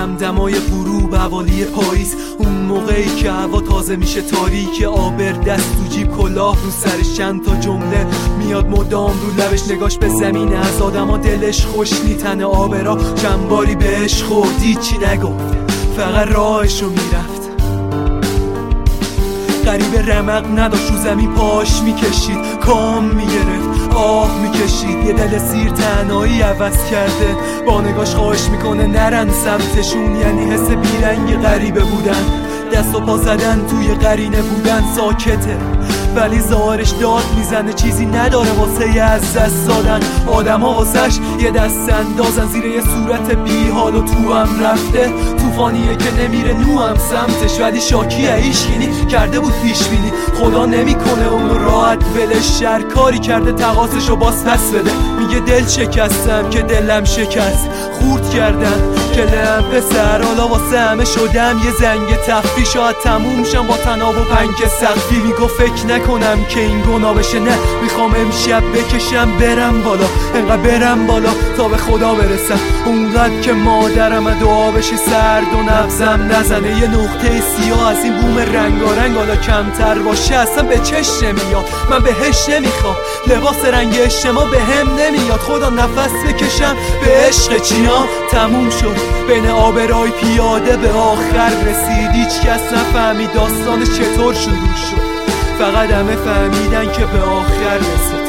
دمدمای غروب حوالی پاییز، اون موقعی که هوا تازه میشه تاریک، آبر دست تو جیب، کلاه رو سرش، چند تا جمله میاد مدام رو لبش، نگاش به زمین، از آدما دلش خوش نیتن آبرا، چند باری بهش خورد هیچی نگفت، فقط راهشو میرفت. غریب رمق نداشت، رو زمین پاش میکشید، کام میگرفت، آه میکشید، یه دل سیر تنهایی عوض کرده، با نگاش خواهش میکنه نرن سمتشون، یعنی حس بیرنگ غریبه بودن، دست و پا زدن توی قرینه بودن. ساکته ولی ظاهرش داد میزنه، چیزی نداره واسه از دست دادن. آدما واسش یه دست اندازن زیر یه صورت بی حال و تو هم رفته، طوفانیه که نمیره نو هم سمتش، ولی شاکیه ایشگینی کرده بود پیش بینی، خدا نمیکنه اونو راحت ولش، شر کاری کرده تقاصشو باز پس بده. میگه دل شکستم که دلم شکست، خورد کردم که لم پسر، حالا واسه همه شدم یه زنگ تفریح، شاید تموم شم با تناب و پنک سخفی. میگو فکر نکنم که این گناه بشه، نه میخوام امشب بکشم برم بالا، انقدر برم بالا تا به خدا برسم، اونقدر که مادرم دعا بشه سرد و نبزم نزنه، یه نقطه سیاه از این بوم رنگارنگ حالا کمتر باشه، اصلا به چشم نمیاد، من بهش نمیخوام، لباس رنگ اجتماع به هم نمیاد، خدا نفس بکشم به عشق چیام. تموم شد بین آبرای پیاده به آخر رسید، هیچ کس نفهمید داستانش چطور شروع شد، فقط همه فهمیدن که به آخر رسید.